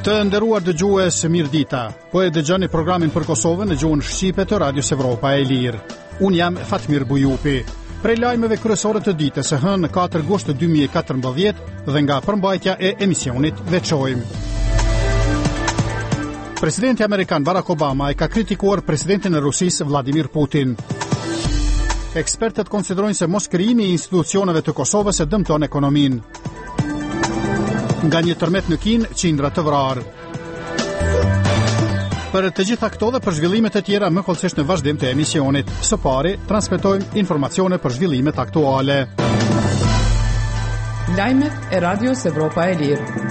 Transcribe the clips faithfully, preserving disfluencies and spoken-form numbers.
Të nderuar dëgjues, mirëdita. Po e dëgjoni programin për Kosovën në gjuhën shqipe të Radios Evropa e Lirë. Unë jam Fatmir Bujupi. Prej lajmeve kryesore të ditës së hënë katër gusht dy mijë e katërmbëdhjetë dhe nga përmbajtja e emisionit veçojmë. Presidenti Amerikan Barack Obama e ka kritikuar presidentin e Rusisë Vladimir Putin. Ekspertët konsiderojnë se mos krijimi i institucioneve të Kosovës e dëmton ekonominë. Nga një tërmet në Kinë, qindra të vrarë. Për të gjitha këto dhe për zhvillimet e tjera më kollësisht në vazhdim të emisionit. Së pari, transmetojmë informacione për zhvillimet aktuale. Lajmet e Radios Evropa e Lirë.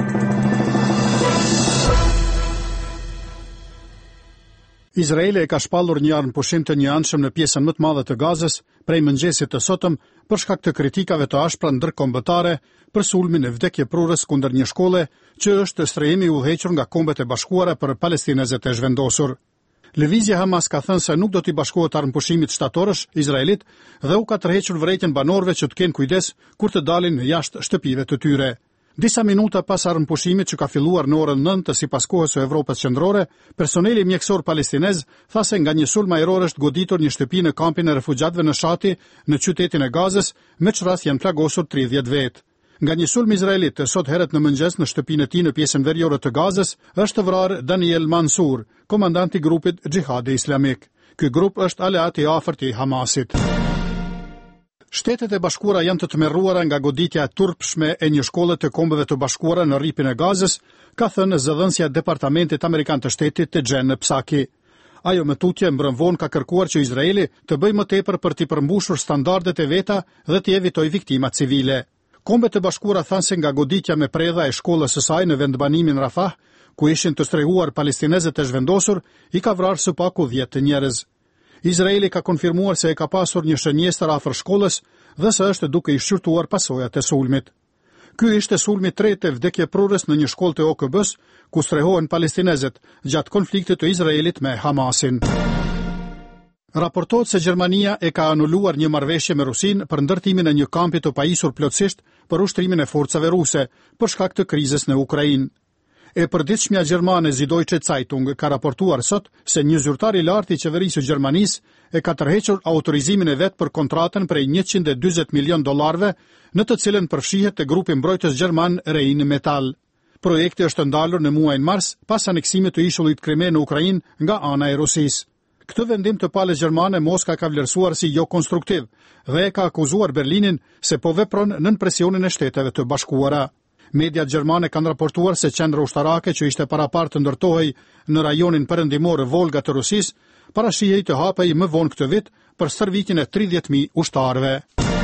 Izraeli e ka shpallur një armëpushim të njëanshëm në pjesën më të madhe të Gazës prej mëngjesit të sotëm për shkak të kritikave të ashpra ndërkombëtare për sulmin e vdekjeprurës kundër një shkolle që është strehimi i udhëhequr nga Kombet e Bashkuara për palestinezët e zhvendosur. Lëvizja Hamas ka thënë se nuk do t'i bashkohet armëpushimit shtatorësh Izraelit dhe u ka tërhequr vërejtjen banorëve që të kenë kujdes kur të dalin jashtë shtëpive të tyre. Disa minuta pas armëpushimit që ka filluar në orën nëntë sipas kohës së Evropës qendrore, personeli mjekësor palestinez tha se nga një sulm ajror është goditur një shtëpi në kampin e refugjatëve në Shati, në qytetin e Gazës, me çrast janë plagosur tridhjetë vetë. Nga një sulm izraelit sot herët në mëngjes në shtëpinë e tij në pjesën veriore të Gazës, është vrarë Daniel Mansur, komandant i grupit Xhihadi Islamik. Ky grup është aleat i afërt i Hamasit. Shtetet e Bashkuara janë të tmerruara nga goditja e turpshme e një shkolle të Kombeve të Bashkuara në rripin e Gazës, ka thënë zëdhënësja e Departamentit Amerikan të Shtetit të Jen Psaki. Ajo më tutje mbrëm vonë ka kërkuar që Izraeli të bëjë më tepër për t'i përmbushur standardet e veta dhe t'i evitojë viktima civile. Kombet e Bashkuara thanë se nga goditja me predha e shkollës së saj në vendbanimin Rafah, ku ishin të strehuar palestinezët e zhvendosur, i ka vrarë së paku dhjetë njerëz. Izraeli ka konfirmuar se e ka pasur një shënjestër afër shkollës dhe se është duke i shqyrtuar pasojat e sulmit. Ky ishte sulmi i tretë e vdekjeprurës në një shkollë të O K B-s, ku strehohen palestinezët gjatë konfliktit të Izraelit me Hamasin. Raportohet se Gjermania e ka anuluar një marrëveshje me Rusinë për ndërtimin e një kampi të pajisur plotësisht për ushtrimin e forcave ruse për shkak të krizës në Ukrainë. E përditshmja gjermane Süddeutsche Zeitung ka raportuar sot se një zyrtar i lartë i qeverisë së Gjermanisë e ka tërhequr autorizimin e vet për kontratën prej njëqind e dyzet milion dollarëve, në të cilën përfshihet te grupi mbrojtës gjerman Rheinmetall. Projekti është ndalur në muajin mars pas aneksimit të ishullit Krime në Ukrainë nga ana e Rusisë. Këtë vendim të palës gjermane Moska ka vlerësuar si jo konstruktiv dhe e ka akuzuar Berlinin se po vepron nën presionin e Shteteve të Bashkuara. Mediat gjermane kanë raportuar se qendra ushtarake që ishte parapar të ndërtohej në rajonin perëndimor Volga të Rusisë, parashihej të hapej më vonë këtë vit për stërvitjen e tridhjetë mijë ushtarëve.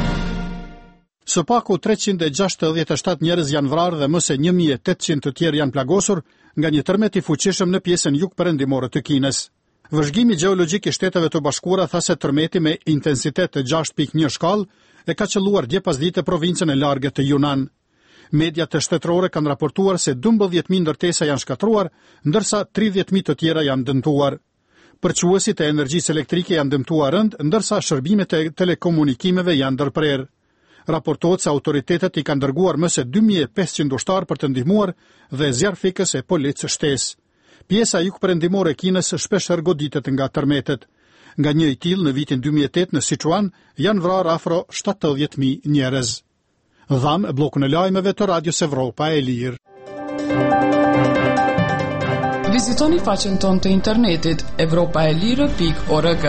Së paku treqind e gjashtëdhjetë e shtatë njerëz janë vrarë dhe më se një mijë e tetëqind të tjerë janë plagosur nga një tërmet i fuqishëm në pjesën jugperëndimore të Kinës. Vëzhgimi gjeologjik i Shteteve të Bashkuara tha se tërmeti me intensitet të gjashtë pikë një shkallë e ka qelluar dje pasdite provincën e largët të Yunnan. Mediat të shtetërore kanë raportuar se dymbëdhjetë mijë ndërtesa janë shkatruar, ndërsa tridhjetë mijë të tjera janë dëmtuar. Përquësit e energjisë elektrike janë dëmtuar rënd, ndërsa shërbimet e telekomunikimeve janë ndërprerë. Raportohet se autoritetet i kanë dërguar më se dy mijë e pesëqind ushtar për të ndihmuar dhe zjarrfikës e policë shtesë. Pjesa jugperëndimore e Kinës shpeshherë goditet nga tërmetet. Nga një i tillë në vitin dy mijë e tetë në Sichuan janë vrarë afro shtatëdhjetë mijë njerëz. Dham blokun e lajmeve të Radios Evropa e Lirë. Vizitoni faqen tonë të internetit evropaelire pikë org.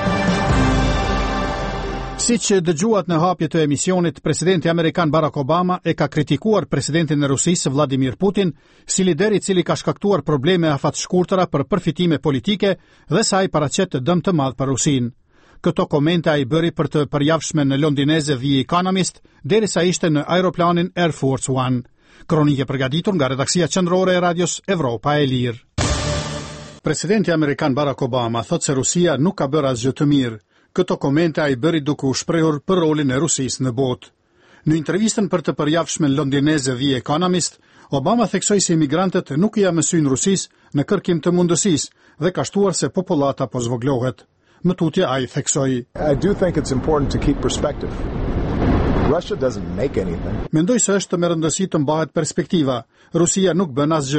Siç dëgjuat në hapje të emisionit, presidenti amerikan Barack Obama e ka kritikuar presidentin e Rusisë Vladimir Putin si lider i cili ka shkaktuar probleme afatshkurtëra për përfitime politike dhe sa i paraqet dëm të madh për Rusinë. Këto komente ai bëri për të përjavshme në londineze The Economist, derisa ishte në aeroplanin Air Force One. Kronike përgatitur nga redaksia qendrore e Radios Evropa e Lirë. Presidenti amerikan Barack Obama thot se Rusia nuk ka bërë asgjë të mirë. Këto komente ai bëri duke u shprehur për rolin e Rusisë në botë. Në intervistën për të përjavshmen londineze The Economist, Obama theksoi se imigrantët nuk i mësojnë Rusisë në kërkim të mundësisë dhe ka shtuar se popullata po zvoglohet. Më tutje ai theksoi. I do think it's important to keep perspective. Russia doesn't make anything. Mendoj se është me rëndësi të mbahet perspektiva. Rusia nuk bën asgjë.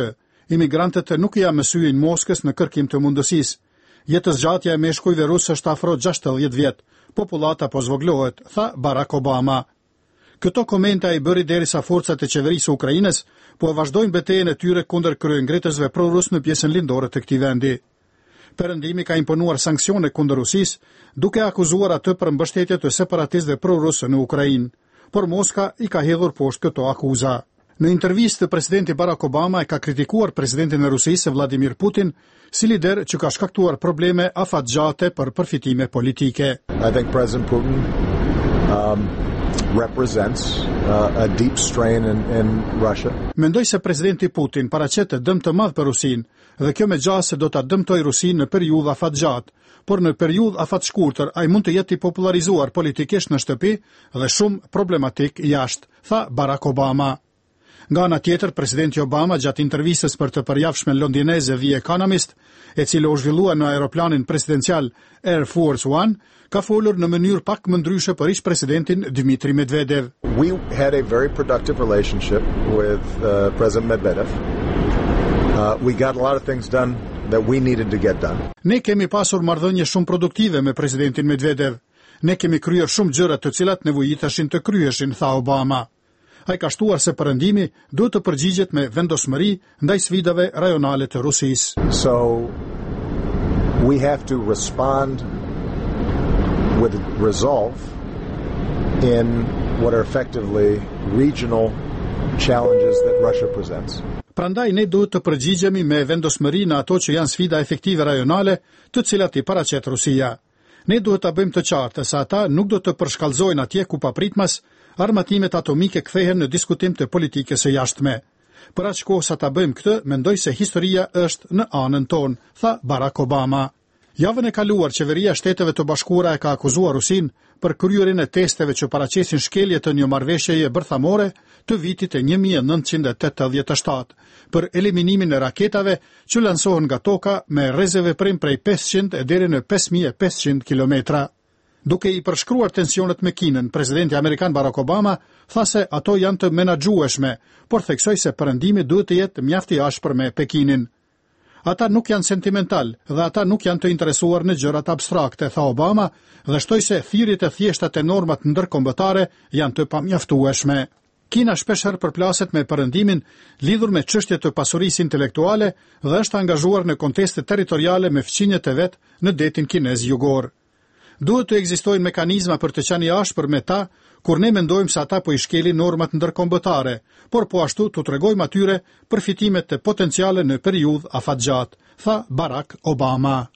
Imigrantët nuk ja mësyin Moskës në kërkim të mundësisë. Jetëzgjatja e meshkujve rusë është afro gjashtëdhjetë vjet. Popullata po zvoglohet, tha Barack Obama. Këto komenta i bëri derisa forcat e qeverisë së Ukrainës po e vazhdojnë betejën e tyre kundër kryengritësve pro-rus në pjesën lindore të këtij vendi. Perëndimi ka imponuar sanksione kundër Rusisë, duke akuzuar atë për mbështetje të separatistëve pro-rusë në Ukrainë, por Moska i ka hedhur poshtë këto akuza. Në intervistë, presidenti Barack Obama e ka kritikuar presidentin e Rusisë Vladimir Putin si lider që ka shkaktuar probleme afatgjate për përfitime politike. I think President Putin um, represents uh, a deep strain in, in Russia. Mendoj se presidenti Putin paraqet dëm të madh për Rusinë dhe kjo me gjasë do ta dëmtojë Rusinë në periudhë afatgjatë, por në periudhë afatshkurtër ai mund të jetë i popularizuar politikisht në shtëpi dhe shumë problematik jashtë, tha Barack Obama. Nga ana tjetër, presidenti Obama gjatë intervistës për të përjavshme londineze The Economist, e cila u zhvillua në aeroplanin presidencial Air Force One, ka folur në mënyrë pak më ndryshe për ish-presidentin Dmitry Medvedev. We had a very productive relationship with uh, President Medvedev. Uh, we got a lot of things done that we needed to get done. Ne kemi pasur marrëdhënie shumë produktive me presidentin Medvedev. Ne kemi kryer shumë gjëra të cilat nevojiteshin të kryeshin, tha Obama. Ai ka shtuar se perëndimi duhet të përgjigjet me vendosmëri ndaj sfidave rajonale të Rusisë. So we have to respond with resolve in what are effectively regional challenges that Russia presents. Prandaj ne duhet të përgjigjemi me vendosmëri në ato që janë sfida efektive rajonale, të cilat i paraqet Rusia. Ne duhet ta bëjmë të qartë se ata nuk do të përshkallëzojnë atje ku papritmas armatimet atomike kthehen në diskutim të politikës së jashtme. Për aq kohë sa ta bëjmë këtë, mendoj se historia është në anën tonë, tha Barack Obama. Javën e kaluar, qeveria e Shteteve të Bashkuara e ka akuzuar Rusinë për kryerjen e testeve që paraqesin shkelje të një marrëveshjeje bërthamore të vitit e një mijë e nëntëqind e tetëdhjetë e shtatë, për eliminimin e raketave që lansohen nga toka me rrezeveprim prej pesëqind deri në pesë mijë e pesëqind kilometra. Duke i përshkruar tensionet me Kinën, presidenti amerikan Barack Obama tha se ato janë të menaxhueshme, por theksoi se perëndimi duhet të jetë mjaft i ashpër me Pekinin. Ata nuk janë sentimental dhe ata nuk janë të interesuar në gjërat abstrakte, tha Obama, dhe shtoi se thirrjet e thjeshta të normat ndërkombëtare janë të pamjaftueshme. Kina shpeshherë përplaset me perëndimin lidhur me çështje të pasurisë intelektuale dhe është angazhuar në konteste territoriale me fqinjet e vet në detin kinez jugor. Duhet të ekzistojnë mekanizma për të qenë i ashpër me ta, kur ne mendojmë se ata po i shkelin normat ndërkombëtare, por po ashtu të tregojmë atyre përfitimet të potenciale në periudhë afatgjatë, tha Barack Obama.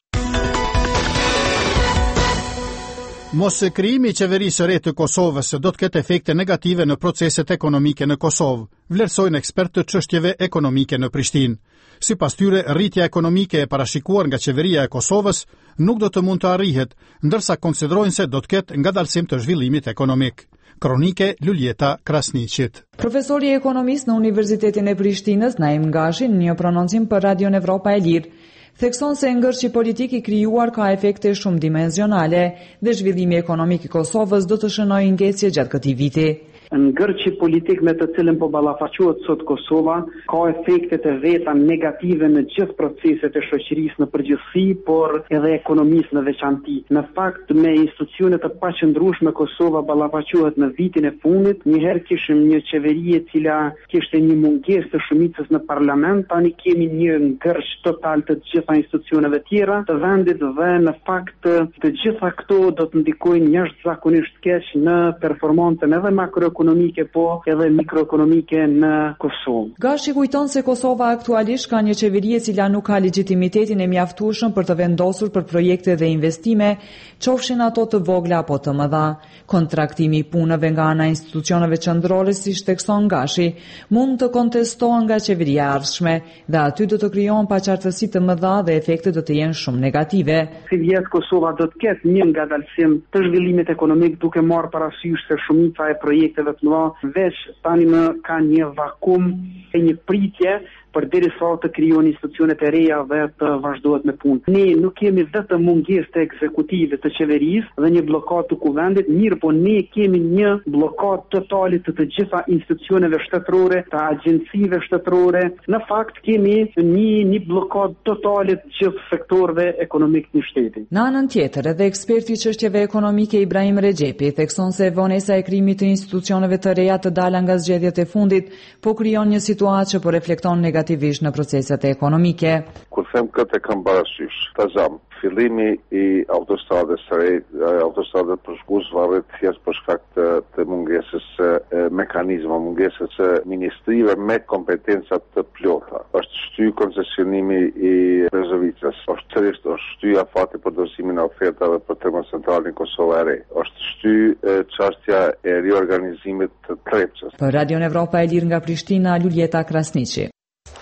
Mos krijimi i qeverisë së re të Kosovës do të ketë efekte negative në proceset ekonomike në Kosovë, vlerësojnë ekspertë të çështjeve ekonomike në Prishtinë. Sipas tyre, rritja ekonomike e parashikuar nga qeveria e Kosovës nuk do të mund të arrihet, ndërsa konsiderojnë se do të ketë ngadalësim të zhvillimit ekonomik. Kronike Luljeta Krasniqit. Profesori ekonomist në Universitetin e Prishtinës, Naim Gashi, në një prononcim për Radion Evropa e Lirë, thekson se ngërçi politik i krijuar ka efekte shumë dimensionale dhe zhvillimi ekonomik i Kosovës do të shënojë ngecje gjatë këtij viti. Ngërçi politik me të cilën po ballafaqohet sot Kosova ka efekte të veta negative në gjithë proceset e shoqërisë në përgjithësi, por edhe ekonomisë në veçanti. Në fakt, me institucione të paqëndrueshme Kosova ballafaqohet në vitin e fundit. Njëherë kishim një qeveri e cila kishte një mungesë të shumicës në parlament, tani kemi një ngërç total të gjitha institucioneve tjera të vendit dhe në fakt të gjitha këto do të ndikojnë jashtëzakonisht keq në performancën edhe makroekonomike ekonomike po edhe mikroekonomike në Kosovë. Gashi kujton se Kosova aktualisht ka një qeveri e cila nuk ka legjitimitetin e mjaftueshëm për të vendosur për projekte dhe investime, qofshin ato të vogla apo të mëdha. Kontraktimi i punëve nga ana institucioneve qendrore, siç thekson Gashi, mund të kontestohen nga qeveria e ardhshme dhe aty do të krijohen paqartësi të mëdha dhe efektet do të jenë shumë negative. Si vjet Kosova do të ketë një ngadalësim të zhvillimit ekonomik duke marrë parasysh se shumica e projekteve të mëdha veç tani më ka një vakum e një pritje përderisa të krijojnë institucionet e reja dhe të vazhdohet me punë. Ne nuk kemi vetëm mungesë të ekzekutive të qeverisë dhe një blokadë të kuvendit, mirë po ne kemi një blokadë totale të të gjitha institucioneve shtetërore, të agjencive shtetërore. Në fakt kemi një një blokadë totale të gjithë sektorëve ekonomik të shtetit. Në anën tjetër, edhe eksperti i çështjeve ekonomike Ibrahim Rexhepi thekson se vonesa e krijimit të institucioneve të reja të dala nga zgjedhjet e fundit po krijon një situatë që po reflekton negativisht në proceset ekonomike. Kur them këtë kam parasysh, tazam fillimi i autostradës së re, autostradë për shkues varet thjesht për shkak të, të mungesës së mekanizma, mungesës së ministrive me kompetenca të plota. Është shty koncesionimi i Brezovicës, është tërisht është shty afati për dorëzimin e ofertave për termocentralin Kosova e Re, është shty çështja e riorganizimit të Trepçës. Për Radio Evropa e Lirë nga Prishtina, Luljeta Krasniqi.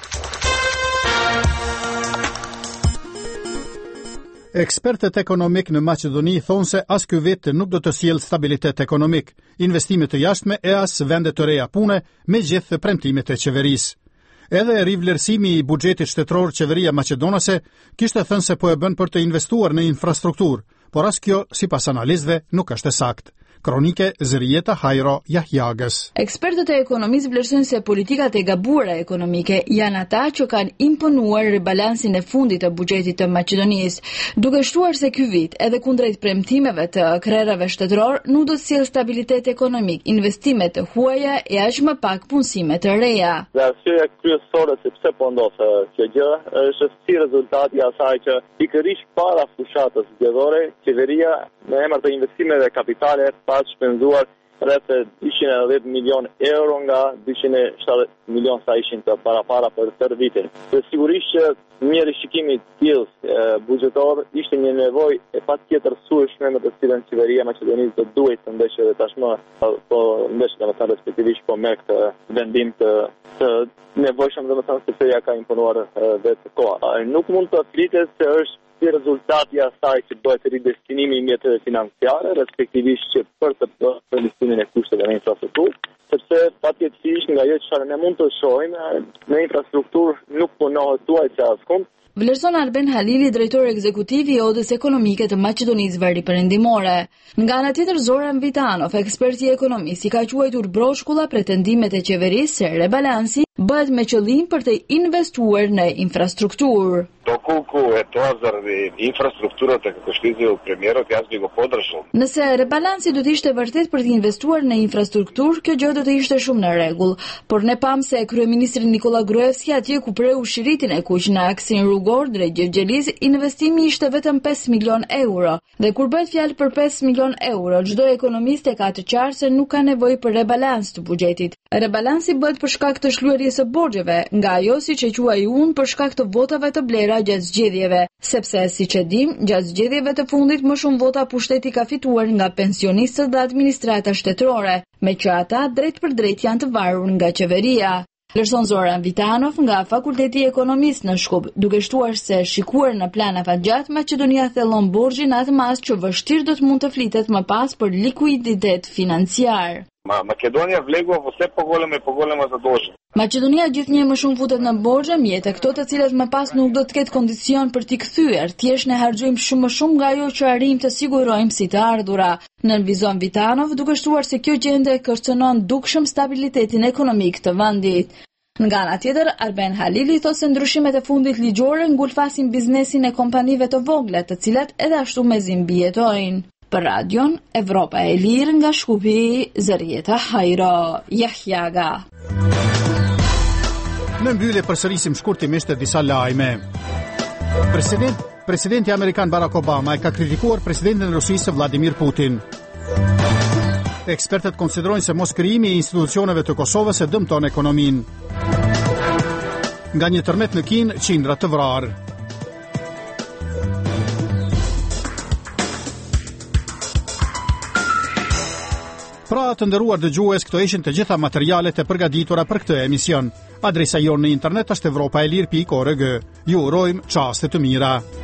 Ekspertët ekonomik në Maqedoni thonë se as ky vit nuk do të sjellë stabilitet ekonomik, investime të jashtme e as vende të reja pune, me gjithë premtimet e qeverisë. Edhe rivlerësimi i buxhetit shtetëror qeveria maqedonase kishte thënë se po e bën për të investuar në infrastrukturë, por as kjo sipas analistëve nuk është e saktë. Kronike Zërieta Hajro Jahjagës. Ekspertët e ekonomisë vlerësojnë se politikat e gabuara ekonomike janë ata që kanë imponuar ribalansin e fundit të buxhetit të Maqedonisë, duke shtuar se ky vit, edhe kundrejt premtimeve të krerave shtetëror, nuk do të sjellë stabilitet ekonomik, investime të huaja e aq më pak punësime të reja. Dhe arsyeja kryesore se pse po ndodh kjo gjë është si rezultati i asaj që pikërisht para fushatës zgjedhore, qeveria në emër të investimeve kapitale pa shpenzuar rreth dyqind e dhjetë milion euro nga dyqind e shtatëdhjetë milion sa ishin të parapara për tërë vitin. Dhe sigurisht që një rishikim i tillë buxhetor ishte një nevojë e patjetër sueshme me të cilën qeveria e Maqedonisë do duhet të ndeshë edhe tashmë, po ndeshë domethënë respektivisht po me këtë vendim të, të nevojshëm domethënë sepse ja ka imponuar vetë koha. Nuk mund të flitet se është si rezultati i asaj që bëhet ridestinimi i mjeteve financiare, respektivisht që për të bërë listimin e kushteve në infrastrukturë, sepse patjetërisht nga ajo çfarë ne mund të shohim, në infrastrukturë nuk punohet duajse askund. Vlerëson Arben Halili, drejtori ekzekutiv i Odës Ekonomike të Maqedonisë Veriperëndimore. Nga ana tjetër, Zoran Vitanov, eksperti i ekonomisë, i ka quajtur broshkulla pretendimet e qeverisë se rebalansi bëhet me qëllim për të investuar në infrastrukturë. Доколку е тоа заради инфраструктурата како што изјавил премиерот, јас би го поддржал. Nëse rebalansi do të ishte vërtet për të investuar në infrastrukturë, kjo gjë do të ishte shumë në rregull, por ne pam se kryeministri Nikola Gruevski atje ku preu shiritin e kuq në aksin rrugor drejt Gjergjelis, investimi ishte vetëm pesë milion euro. Dhe kur bëhet fjalë për pesë milion euro, çdo ekonomist e ka të qartë se nuk ka nevojë për rebalans të buxhetit. Rebalansi bëhet për shkak të shlyerjes së borxheve, nga ajo siç e quaj unë për shkak të votave të blera gjatë zgjedhjeve, sepse siç e dim, gjatë zgjedhjeve të fundit më shumë vota pushteti ka fituar nga pensionistët dhe administrata shtetërore, me që ata drejt për drejt janë të varur nga qeveria. Vlerëson Zoran Vitanov nga Fakulteti i Ekonomisë në Shkup, duke shtuar se shikuar në plan afatgjat, Maqedonia thellon borxhin atë mas që vështirë do të mund të flitet më pas për likuiditet financiar. Ma Македонија влегува во се поголема и поголема задолженост. Maqedonia gjithnjë më shumë futet në borxhe, mjete këto të cilat më pas nuk do të ketë kondicion për t'i kthyer, thjesht ne harxojmë shumë më shumë nga ajo që arrijmë të sigurojmë si të ardhura. Nënvizon Vitanov, duke shtuar se kjo gjendje kërcënon dukshëm stabilitetin ekonomik të vendit. Nga ana tjetër, Arben Halili thotë se ndryshimet e fundit ligjore ngulfasin biznesin e kompanive të vogla, të cilat edhe ashtu mezi mbijetojnë. Për radion Evropa e Lirë nga Shkupi, Zërieta Hajro Jahjaga. Në mbyllje përsërisim shkurtimisht disa lajme. President, presidenti amerikan Barack Obama e ka kritikuar presidentin e Rusisë Vladimir Putin. Ekspertët konsiderojnë se mos krijimi i institucioneve të Kosovës e dëmton ekonominë. Nga një tërmet në Kinë, qindra të vrarë. Pra të nderuar dëgjues, këto ishin të gjitha materialet e përgatitura për këtë emision. Adresa jonë në internet është evropaelir pikë org. Ju urojmë çaste të mira.